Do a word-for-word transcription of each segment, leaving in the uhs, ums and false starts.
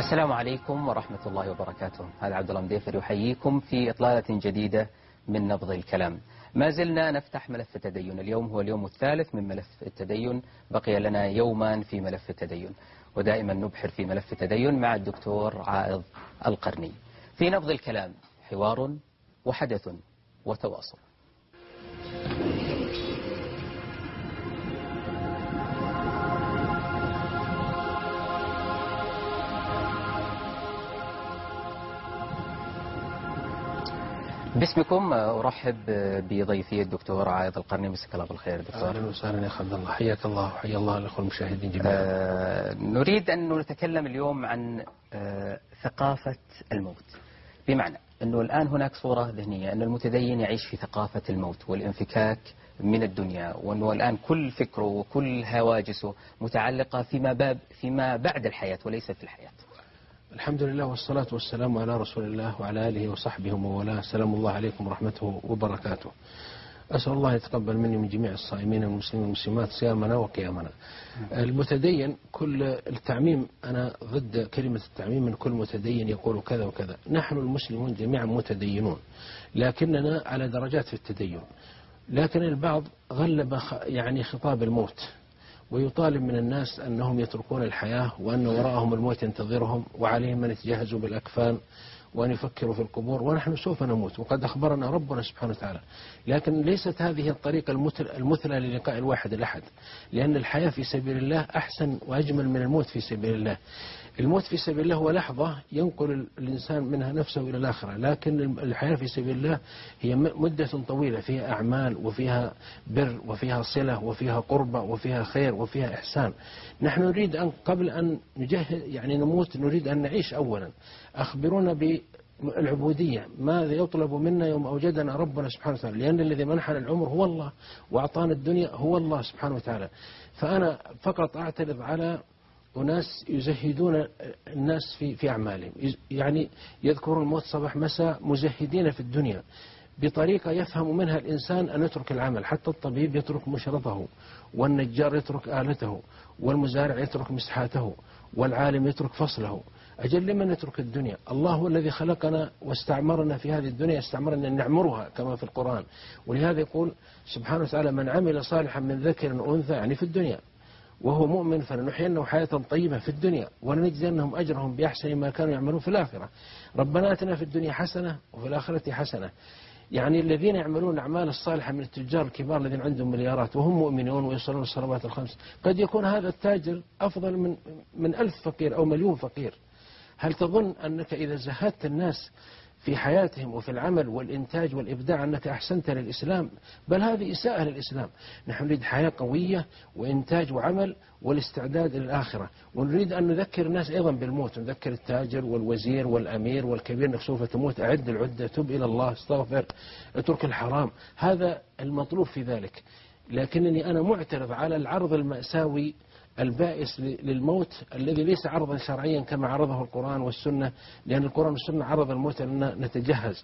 السلام عليكم ورحمة الله وبركاته. هذا عبد الله مديفر يحييكم في إطلالة جديدة من نبض الكلام. ما زلنا نفتح ملف التدين. اليوم هو اليوم الثالث من ملف التدين، بقي لنا يومان في ملف التدين، ودائما نبحر في ملف التدين مع الدكتور عائض القرني. في نبض الكلام حوار وحدث وتواصل. باسمكم أرحب بضيفي الدكتور عائض القرني. مساك الله بالخير دكتور. أهلا وسهلا يا عبد الله، حياك الله وحيا الله الأخوة المشاهدين جميعا. آه نريد أن نتكلم اليوم عن آه ثقافة الموت، بمعنى أنه الآن هناك صورة ذهنية أن المتدين يعيش في ثقافة الموت والانفكاك من الدنيا، وأنه الآن كل فكره وكل هواجسه متعلقة فيما, باب فيما بعد الحياة وليس في الحياة. الحمد لله والصلاة والسلام على رسول الله وعلى آله وصحبه وموالاه. سلام الله عليكم ورحمته وبركاته. أسأل الله يتقبل مني من جميع الصائمين والمسلمين والمسلمات صيامنا وقيامنا. المتدين كل التعميم، أنا ضد كلمة التعميم من كل متدين يقول كذا وكذا. نحن المسلمون جميعا متدينون، لكننا على درجات في التدين. لكن البعض غلب يعني خطاب الموت، ويطالب من الناس أنهم يتركون الحياة وأن وراءهم الموت ينتظرهم، وعليهم أن يتجهزوا بالأكفان وأن يفكروا في القبور، ونحن سوف نموت وقد أخبرنا ربنا سبحانه وتعالى. لكن ليست هذه الطريقة المثلى للقاء الواحد الأحد، لأن الحياة في سبيل الله أحسن وأجمل من الموت في سبيل الله. الموت في سبيل الله هو لحظة ينقل الإنسان منها نفسه إلى الآخرة، لكن الحياة في سبيل الله هي مدة طويلة، فيها أعمال وفيها بر وفيها صلة وفيها قربة وفيها خير وفيها إحسان. نحن نريد أن قبل أن نجهز يعني نموت نريد أن نعيش أولا. أخبرونا بالعبودية، ماذا يطلب منا يوم أوجدنا ربنا سبحانه وتعالى، لأن الذي منحنا العمر هو الله وأعطانا الدنيا هو الله سبحانه وتعالى. فأنا فقط أعترض على وناس يزهدون الناس في في أعمالهم، يعني يذكرون الموت صباح مساء مزهدين في الدنيا بطريقة يفهم منها الإنسان أن يترك العمل. حتى الطبيب يترك مشرطه، والنجار يترك آلته، والمزارع يترك مسحاته، والعالم يترك فصله. أجل لمن يترك الدنيا؟ الله هو الذي خلقنا واستعمرنا في هذه الدنيا، استعمرنا أن نعمرها كما في القرآن. ولهذا يقول سبحانه وتعالى: من عمل صالحا من ذكر أو أنثى، يعني في الدنيا، وهو مؤمن فلنحيينه حياة طيبة في الدنيا ولنجزينهم أجرهم بأحسن ما كانوا يعملون في الآخرة. ربنا آتنا في الدنيا حسنة وفي الآخرة حسنة. يعني الذين يعملون الأعمال الصالحة من التجار الكبار الذين عندهم مليارات وهم مؤمنون ويصلون الصلوات الخمس، قد يكون هذا التاجر أفضل من من ألف فقير أو مليون فقير. هل تظن أنك إذا زهدت الناس في حياتهم وفي العمل والإنتاج والإبداع أنك أحسنت للإسلام؟ بل هذه إساءة للإسلام. نحن نريد حياة قوية وإنتاج وعمل والاستعداد للآخرة، ونريد أن نذكر الناس أيضا بالموت، نذكر التاجر والوزير والأمير والكبير أنك سوف تموت. أعد العدة، تب إلى الله، استغفر، اترك الحرام. هذا المطلوب في ذلك. لكنني أنا معترض على العرض المأساوي البائس للموت الذي ليس عرضا شرعيا كما عرضه القرآن والسنة، لأن القرآن والسنة عرض الموت أن نتجهز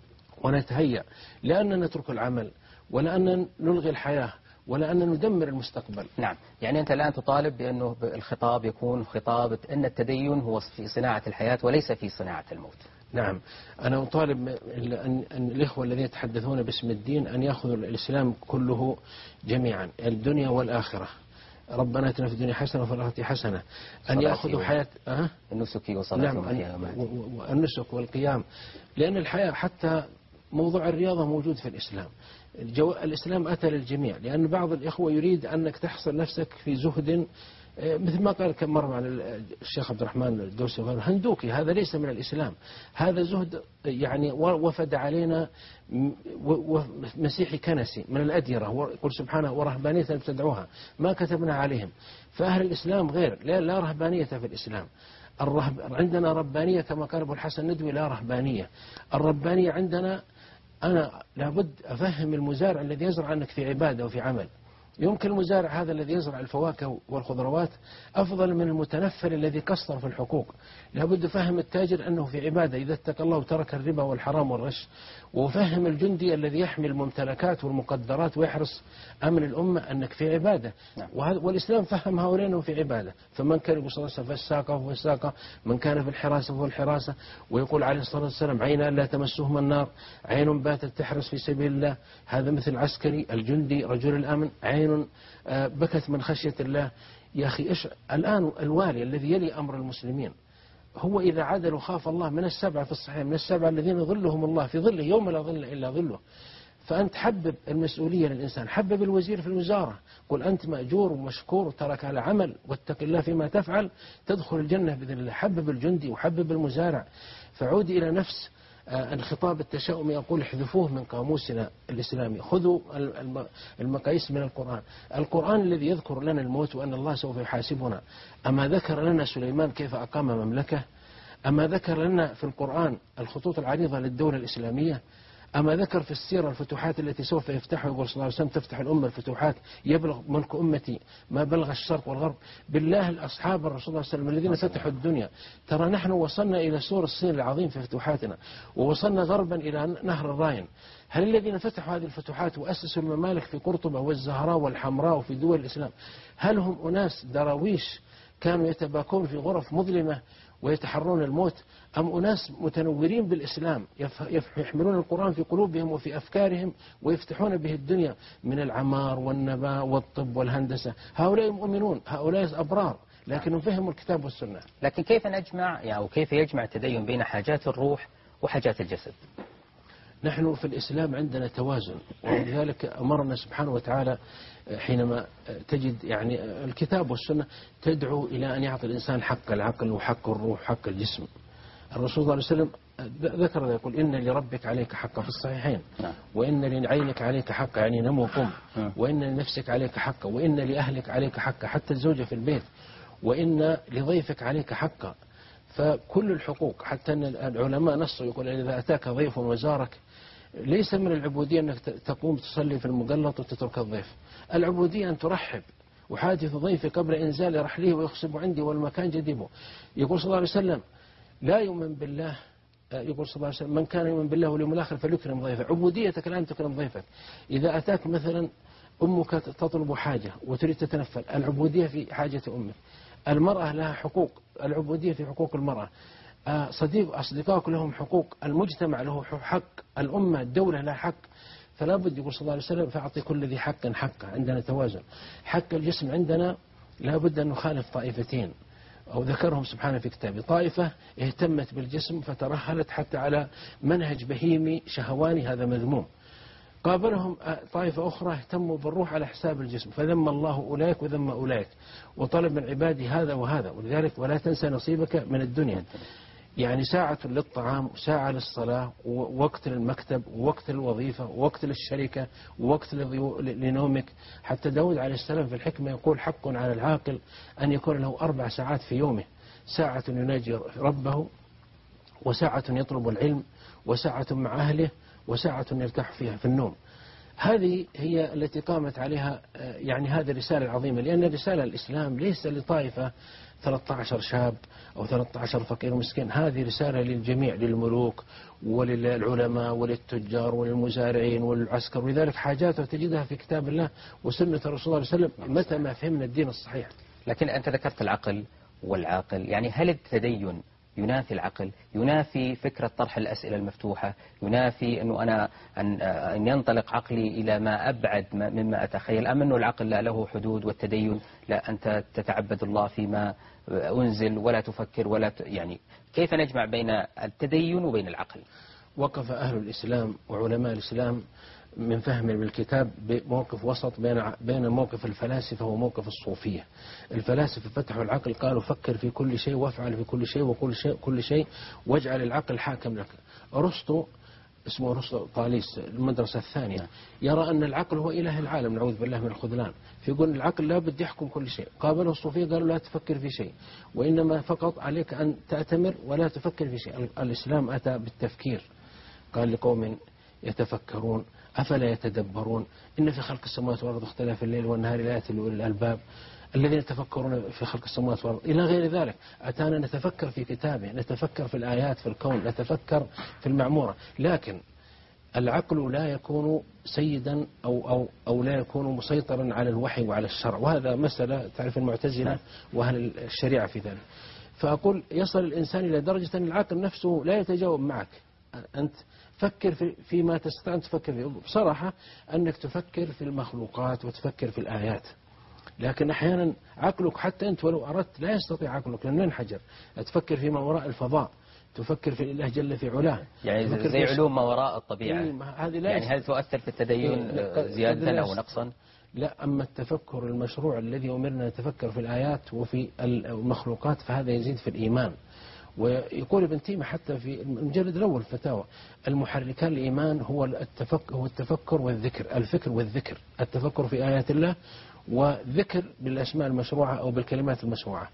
ونتهيأ، لأن نترك العمل ولا أن نلغي الحياة ولا أن ندمر المستقبل. نعم، يعني أنت الآن تطالب بأنه الخطاب يكون خطاب أن التدين هو في صناعة الحياة وليس في صناعة الموت. نعم، أنا أطالب أن الإخوة الذين يتحدثون باسم الدين أن يأخذوا الإسلام كله جميعا، الدنيا والآخرة. ربنا اتنا في الدنيا حسنة وفي الآخرة حسنة. أن يأخذوا حياة أه؟ النسك والصلاة. نعم، والنسك والقيام، لأن الحياة حتى موضوع الرياضة موجود في الإسلام. الإسلام أتى للجميع، لأن بعض الإخوة يريد أنك تحصل نفسك في زهد، مثل ما قال كم مرة عن الشيخ عبد الرحمن الدوسي هندوكي. هذا ليس من الإسلام، هذا زهد يعني وفد علينا مسيحي كنسي من الأديرة، يقول سبحانه: ورهبانية ابتدعوها ما كتبنا عليهم. فأهل الإسلام غير، لا, لا رهبانية في الإسلام. الرهب عندنا ربانية كما قال أبو الحسن الندوي، لا رهبانية. الربانية عندنا أنا لابد أفهم المزارع الذي يزرع أنك في عبادة وفي عمل. يمكن المزارع هذا الذي يزرع الفواكه والخضروات أفضل من المتنفر الذي قصر في الحقوق. لابد فهم التاجر أنه في عبادة إذا اتقى الله وترك الربا والحرام والغش، وفهم الجندي الذي يحمي الممتلكات والمقدرات ويحرص أمن الأمة أنك في عبادة. والإسلام فهم هؤلاء أنه في عبادة. فمن كان يقول صلى الله عليه وسلم فالساقة فهو الساقة، من كان في الحراسة فهو الحراسة. ويقول عليه الصلاة والسلام عينا لا تمسهم النار، عين باتت تحرس في سبيل الله، هذا مثل العسكري الجندي رجل الأمن، عين بكت من خشية الله. يا أخي إيش الآن الوالي الذي يلي أمر المسلمين هو إذا عدل خاف الله من السبعة في الصحيح، من السبعة الذين ظلهم الله في ظله يوم لا ظل إلا ظله. فأنت حبب المسؤولية للإنسان، حبب الوزير في الوزارة، قل أنت مأجور ومشكور وترك على عمل واتق الله فيما تفعل تدخل الجنة بإذن الله. حبب الجندي وحبب المزارع. فعودي إلى نفس الخطاب التشاؤمي يقول احذفوه من قاموسنا الإسلامي، خذوا المقاييس من القرآن. القرآن الذي يذكر لنا الموت وأن الله سوف يحاسبنا، أما ذكر لنا سليمان كيف أقام مملكة؟ أما ذكر لنا في القرآن الخطوط العريضة للدولة الإسلامية؟ أما ذكر في السيرة الفتوحات التي سوف يفتحها؟ يقول صلى الله عليه وسلم تفتح الأمة الفتوحات يبلغ ملك أمتي ما بلغ الشرق والغرب. بالله الأصحاب الرسول صلى الله عليه وسلم الذين فتحوا الدنيا، ترى نحن وصلنا إلى سور الصين العظيم في فتوحاتنا، ووصلنا غربا إلى نهر الراين. هل الذين فتحوا هذه الفتوحات وأسسوا الممالك في قرطبة والزهراء والحمراء وفي دول الإسلام هل هم أناس دراويش كانوا يتباكون في غرف مظلمة ويتحرون الموت، أم أناس متنورين بالإسلام يحملون القرآن في قلوبهم وفي أفكارهم ويفتحون به الدنيا من العمار والنباء والطب والهندسة؟ هؤلاء مؤمنون، هؤلاء أبرار، لكنهم فهموا الكتاب والسنة. لكن كيف نجمع يعني أو كيف يجمع التدين بين حاجات الروح وحاجات الجسد؟ نحن في الإسلام عندنا توازن، ولذلك أمرنا سبحانه وتعالى حينما تجد يعني الكتاب والسنة تدعو إلى أن يعطي الإنسان حق العقل وحق الروح وحق الجسم. الرسول صلى الله عليه وسلم ذكر يقول إن لربك عليك حق في الصحيحين، وإن لعينك عليك حق يعني نم وقم، وإن لنفسك عليك حق، وإن لأهلك عليك حق حتى الزوجة في البيت، وإن لضيفك عليك حق. فكل الحقوق حتى أن العلماء نصوا يقول إذا أتاك ضيف وزارك ليس من العبودية أنك تقوم تصلي في المقلط وتترك الضيف. العبودية أن ترحب وحادث ضيفي قبل إنزال رحله ويخصب عندي والمكان جديبه. يقول صلى الله عليه وسلم لا يؤمن بالله، يقول صلى الله عليه وسلم من كان يؤمن بالله واليوم الآخر فليكرم ضيفه. عبوديتك الآن تكرم ضيفك. إذا أتاك مثلا أمك تطلب حاجة وتريد تتنفل، العبودية في حاجة أمك. المرأة لها حقوق، العبودية في حقوق المرأة. صديق أصدقائك لهم حقوق، المجتمع له حق، الأمة الدولة لها حق. فلا بد يقول صلى الله عليه وسلم فأعطي كل ذي حق حقه. عندنا توازن. حق الجسم عندنا لا بد أن نخالف طائفتين أو ذكرهم سبحانه في كتابه. طائفة اهتمت بالجسم فترهلت حتى على منهج بهيمي شهواني، هذا مذموم. قابلهم طائفة أخرى اهتموا بالروح على حساب الجسم فذم الله أولئك وذم أولئك وطلب من عبادي هذا وهذا. ولذلك ولا تنسى نصيبك من الدنيا، يعني ساعة للطعام وساعة للصلاة ووقت للمكتب ووقت للوظيفة ووقت للشركة ووقت لنومك. حتى داود عليه السلام في الحكمة يقول حق على العاقل أن يكون له أربع ساعات في يومه، ساعة يناجي ربه، وساعة يطلب العلم، وساعة مع أهله، وساعة يرتاح فيها في النوم. هذه هي التي قامت عليها يعني هذه الرسالة العظيمة، لأن رسالة الإسلام ليس لطائفة ثلاثة عشر شاب أو ثلاثة عشر فقير مسكين، هذه رسالة للجميع، للملوك وللعلماء وللتجار وللمزارعين والعسكر. ولذلك حاجاته تجدها في كتاب الله وسنة الرسول صلى الله عليه وسلم متى ما فهمنا الدين الصحيح. لكن أنت ذكرت العقل والعاقل، يعني هل التدين ينافي العقل؟ ينافي فكرة طرح الأسئلة المفتوحة؟ ينافي أنه أنا أن, أن ينطلق عقلي إلى ما أبعد مما أتخيل؟ أم أنه العقل لا له حدود والتدين لا، أنت تتعبد الله فيما أنزل ولا تفكر ولا ت... يعني كيف نجمع بين التدين وبين العقل؟ وقف أهل الإسلام وعلماء الإسلام من فهم بالكتاب بموقف وسط بين بين موقف الفلاسفة وموقف الصوفية. الفلاسفة فتحوا العقل قالوا فكر في كل شيء وافعل في كل شيء وكل شيء كل شيء واجعل العقل حاكم لك. أرسطو اسمه أرسطو طاليس المدرسة الثانية يرى أن العقل هو إله العالم، نعوذ بالله من الخذلان، فيقول العقل لا بد يحكم كل شيء. قابله الصوفية قالوا لا تفكر في شيء وإنما فقط عليك أن تأتمر ولا تفكر في شيء. الإسلام أتى بالتفكير، قال لقوم يتفكرون أفلا يتدبرون إن في خلق السماوات والأرض واختلاف الليل والنهار لآيات لأولي الألباب الذين يتفكرون في خلق السماوات والأرض إلى غير ذلك. أتانا نتفكر في كتابه، نتفكر في الآيات في الكون، نتفكر في المعمورة. لكن العقل لا يكون سيدا أو, أو, أو لا يكون مسيطرا على الوحي وعلى الشرع، وهذا مسألة تعرف المعتزلة وأهل الشريعة في ذلك. فأقول يصل الإنسان إلى درجة أن العقل نفسه لا يتجاوب معك. أنت فكر في فيما تستطيع أن تفكر فيه. بصراحة أنك تفكر في المخلوقات وتفكر في الآيات، لكن أحيانا عقلك حتى أنت ولو أردت لا يستطيع عقلك لأنه ينحجر. تفكر فيما وراء الفضاء، تفكر في الله جل في علاه، يعني زي علوم ما وراء الطبيعة. هذه لا يعني هل تؤثر في التدين زيادة أو نقصا؟ لا، أما التفكر المشروع الذي أمرنا نتفكر في الآيات وفي المخلوقات فهذا يزيد في الإيمان. ويقول ابن تيمية حتى في المجلد الأول فتاوى المحركان الإيمان هو التفكر, هو التفكر والذكر، الفكر والذكر، التفكر في آيات الله وذكر بالأسماء المشروعة أو بالكلمات المشروعة.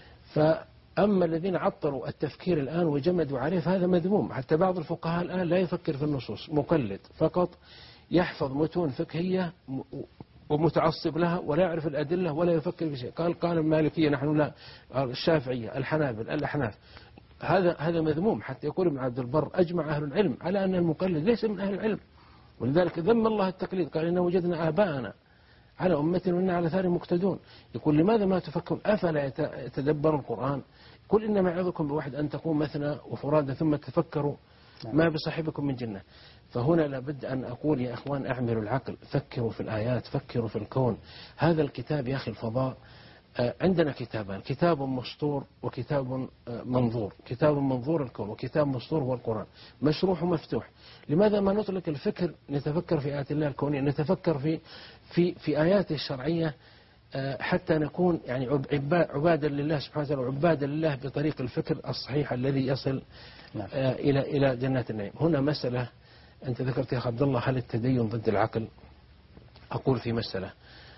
فأما الذين عطلوا التفكير الآن وجمدوا عليه فهذا مذموم. حتى بعض الفقهاء الآن لا يفكر في النصوص، مقلد فقط، يحفظ متون فقهية ومتعصب لها ولا يعرف الأدلة ولا يفكر في شيء. قال قال المالكية نحن لا، الشافعية، الحنابل، الأحناف. هذا هذا مذموم. حتى يقول ابن عبد البر أجمع أهل العلم على أن المقلد ليس من أهل العلم، ولذلك ذم الله التقليد، قال إن وجدنا آباءنا على أمة وإنا على ثار مقتدون. يقول لماذا ما تفكرون؟ أفلا يتدبر القرآن؟ قل إنما يعظكم بواحد أن تقوم مثنى وفرادى ثم تفكروا ما بصاحبكم من جنة. فهنا لابد أن أقول يا أخوان أعملوا العقل، فكروا في الآيات، فكروا في الكون. هذا الكتاب يا أخي الفضاء، عندنا كتابان، كتاب مسطور وكتاب منظور. كتاب منظور الكون، وكتاب مسطور هو القرآن، مشروح ومفتوح. لماذا ما نطلق الفكر نتفكر في آيات الله الكونية، نتفكر في في في آياته الشرعية حتى نكون يعني عبادا لله سبحانه وتعالى، وعبادا لله بطريق الفكر الصحيح الذي يصل إلى إلى جنات النعيم. هنا مسألة أنت ذكرت يا أخي عبد الله، هل التدين ضد العقل؟ أقول في مسألة،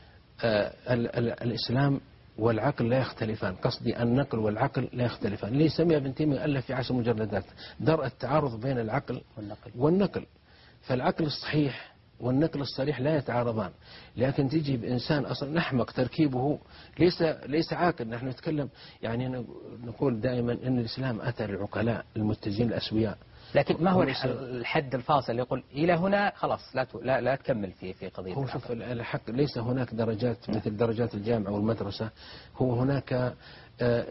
الإسلام والعقل لا يختلفان، قصدي النقل والعقل لا يختلفان. ليه سمي ابن تيمية ألف في عشر مجلدات درء التعارض بين العقل والنقل, والنقل. فالعقل الصحيح والنقل الصريح لا يتعارضان. لكن تجي بإنسان أصلا نحمق تركيبه ليس ليس عاقل. نحن نتكلم يعني نقول دائما أن الإسلام أتى للعقلاء المتزين الأسوياء. لكن ما هو الحد الفاصل يقول إلى هنا خلاص لا لا, لا تكمل في في قضية هو شوف الحق ليس هناك درجات مثل درجات الجامعة والمدرسة. هو هناك